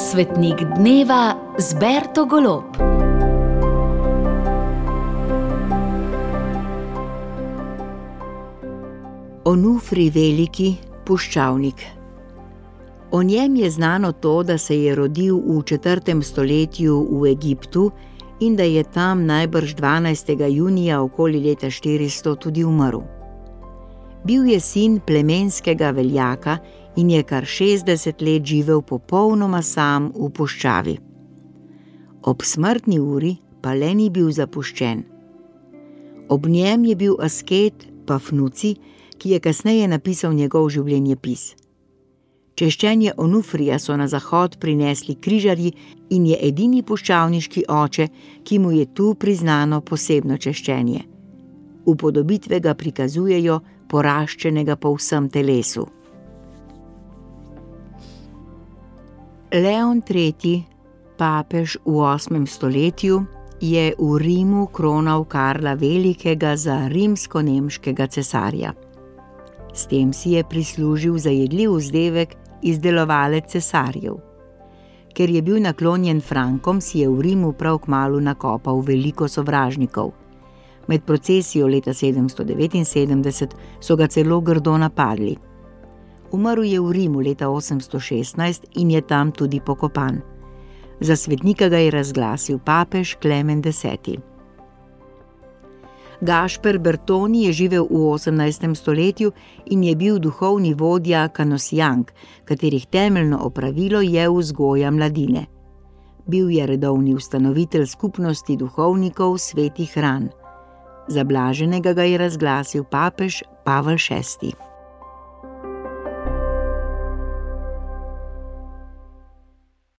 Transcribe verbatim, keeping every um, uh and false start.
Svetnik dneva z Berto Golob. Onufrij Veliki, puščavnik. O njem je znano to, da se je rodil v četrtem stoletju v Egiptu in da je tam najbrž dvanajstega junija okoli leta štiristo tudi umrl. Bil je sin plemenskega veljaka in je kar šestdeset let živel popolnoma sam v puščavi. Ob smrtni uri pa le ni bil zapuščen. Ob njem je bil asket Pafnuci, ki je kasneje napisal njegov življenjepis. Češčenje Onufrija so na zahod prinesli križarji in je edini puščavniški oče, ki mu je tu priznano posebno češčenje. Upodobitve ga prikazujejo poraščenega po vsem telesu. Leon tretji, papež v osmem stoletju, je v Rimu kronal Karla Velikega za rimsko-nemškega cesarja. S tem si je prislužil zajedljiv vzdevek izdelovalec cesarjev. Ker je bil naklonjen Frankom, si je v Rimu prav kmalu nakopal veliko sovražnikov. Med procesijo leta sedemsto devetinsedemdeset so ga celo grdo napadli. Umrl je v Rimu leta osemsto šestnajst in je tam tudi pokopan. Za svetnika ga je razglasil papež Klemen Deseti. Gašper Bertoni je živel v osemnajstem stoletju in je bil duhovni vodja kanosijank, katerih temeljno opravilo je vzgoja mladine. Bil je redovni ustanovitelj skupnosti duhovnikov svetih ran. Za blaženega ga je razglasil papež Pavel šesti.